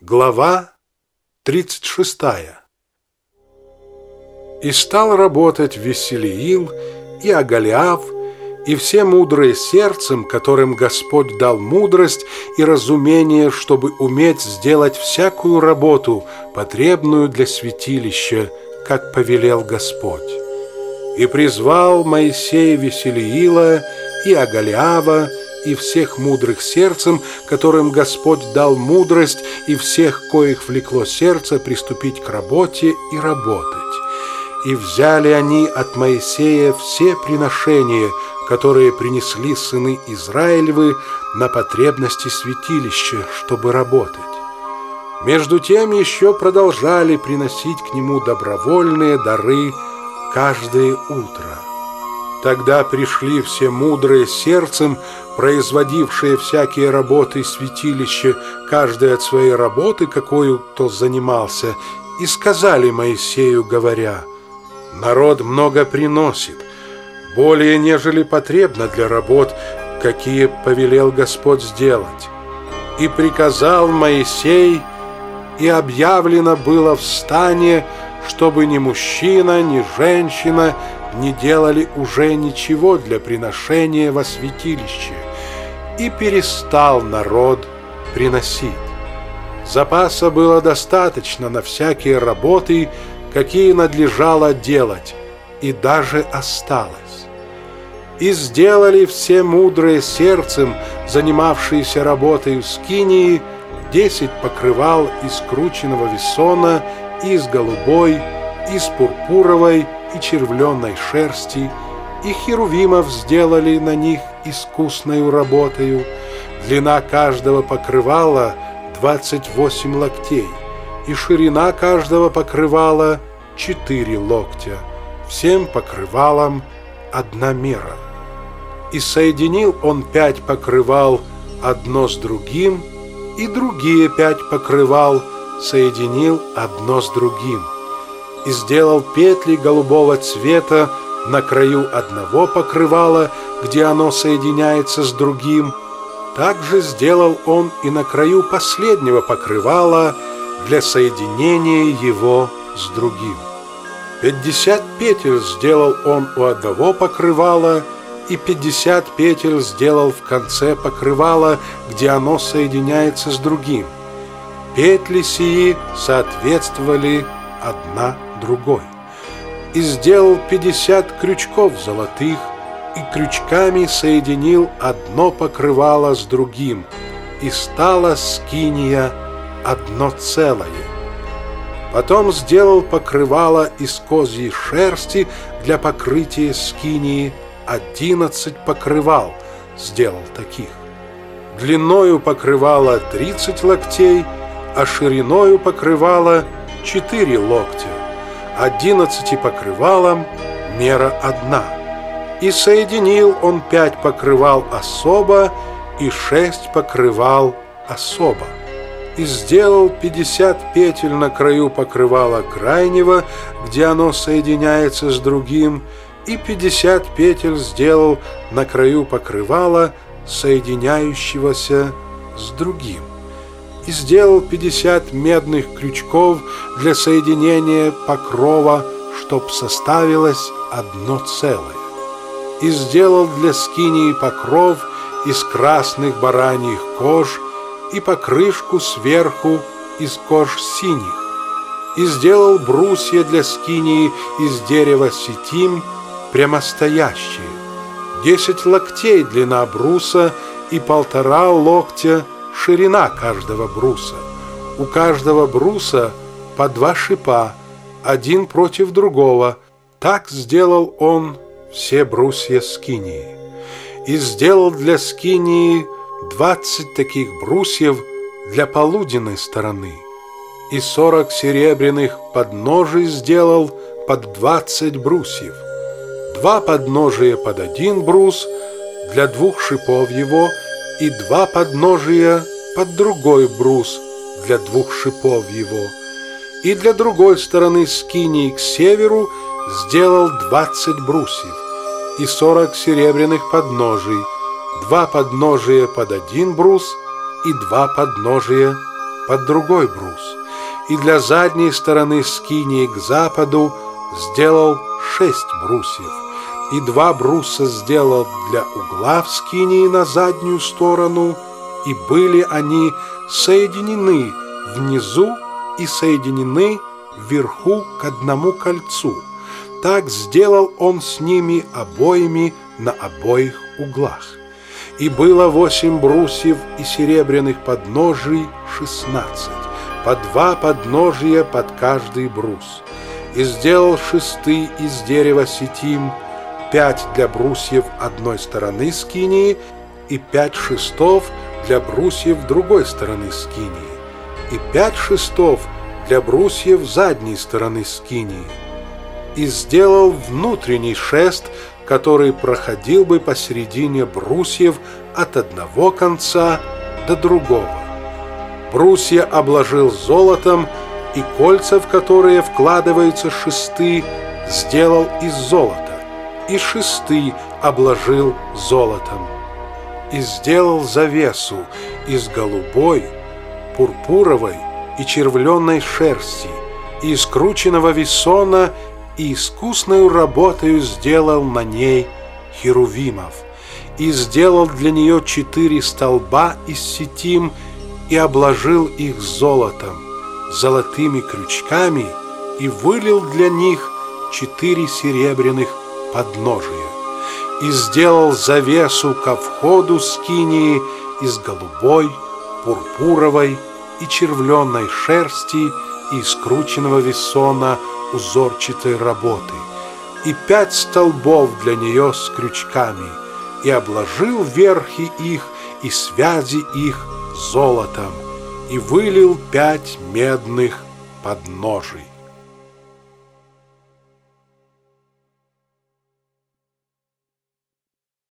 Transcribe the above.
Глава 36. «И стал работать Веселиил и Оголиав, и все мудрые сердцем, которым Господь дал мудрость и разумение, чтобы уметь сделать всякую работу, потребную для святилища, как повелел Господь. И призвал Моисей Веселиила и Оголиава, и всех мудрых сердцем, которым Господь дал мудрость, и всех, коих влекло сердце приступить к работе и работать. И взяли они от Моисея все приношения, которые принесли сыны Израилевы на потребности святилища, чтобы работать. Между тем еще продолжали приносить к нему добровольные дары каждое утро. Тогда пришли все мудрые сердцем, производившие всякие работы святилища, каждый от своей работы, какую кто занимался, и сказали Моисею, говоря: «Народ много приносит, более нежели потребно для работ, какие повелел Господь сделать. И приказал Моисей, и объявлено было в стане, чтобы ни мужчина, ни женщина не делали уже ничего для приношения во святилище, и перестал народ приносить. Запаса было достаточно на всякие работы, какие надлежало делать, и даже осталось. И сделали все мудрые сердцем, занимавшиеся работой в скинии, 10 покрывал из крученного весона, из голубой, из пурпуровой и червленой шерсти, и херувимов сделали на них искусною работою. Длина каждого покрывала 28 локтей, и ширина каждого покрывала 4 локтя, всем покрывалам одна мера. И соединил он 5 покрывал одно с другим, и другие 5 покрывал соединил одно с другим. И сделал петли голубого цвета на краю одного покрывала, где оно соединяется с другим. Также сделал он и на краю последнего покрывала для соединения его с другим. 50 петель сделал он у одного покрывала, и 50 петель сделал в конце покрывала, где оно соединяется с другим. Петли сии соответствовали одна другой. И сделал 50 крючков золотых, и крючками соединил одно покрывало с другим, и стала скиния одно целое. Потом сделал покрывало из козьей шерсти для покрытия скинии, 11 покрывал сделал таких. Длиною покрывало 30 локтей, а шириною покрывало 4 локтя, 11 покрывалам мера одна. И соединил он 5 покрывал особо и 6 покрывал особо. И сделал 50 петель на краю покрывала крайнего, где оно соединяется с другим, и 50 петель сделал на краю покрывала, соединяющегося с другим. И сделал 50 медных крючков для соединения покрова, чтоб составилось одно целое. И сделал для скинии покров из красных бараньих кож и покрышку сверху из кож синих. И сделал брусья для скинии из дерева ситим прямостоящие, 10 локтей длина бруса и 1,5 локтя ширина каждого бруса. У каждого бруса по 2 шипа, один против другого. Так сделал он все брусья скинии. И сделал для скинии 20 таких брусьев для полуденной стороны, и 40 серебряных подножий сделал под 20 брусьев, 2 подножия под 1 брус для 2 шипов его, и 2 подножия под другой брус для 2 шипов его. И для другой стороны скинии к северу сделал 20 брусьев и 40 серебряных подножий, 2 подножия под 1 брус и 2 подножия под другой брус. И для задней стороны скинии к западу сделал 6 брусьев, и 2 бруса сделал для угла в скинии на заднюю сторону, и были они соединены внизу и соединены вверху к одному кольцу. Так сделал он с ними обоими на обоих углах. И было 8 брусьев и серебряных подножий 16, по 2 подножия под каждый брус. И сделал шесты из дерева ситим, 5 для брусьев одной стороны скинии и 5 шестов для брусьев другой стороны скинии, и 5 шестов для брусьев задней стороны скинии. И сделал внутренний шест, который проходил бы посередине брусьев от одного конца до другого. Брусья обложил золотом, и кольца, в которые вкладываются шесты, сделал из золота, и шесты обложил золотом. И сделал завесу из голубой, пурпуровой и червленной шерсти, и из крученного весона, и искусною работою сделал на ней херувимов, и сделал для нее 4 столба из ситим, и обложил их золотом, золотыми крючками, и вылил для них 4 серебряных подножия, и сделал завесу ко входу скинии из голубой, пурпуровой и червленной шерсти и из крученного весона узорчатой работы, и 5 столбов для нее с крючками, и обложил верхи их и связи их золотом, и вылил 5 медных подножий.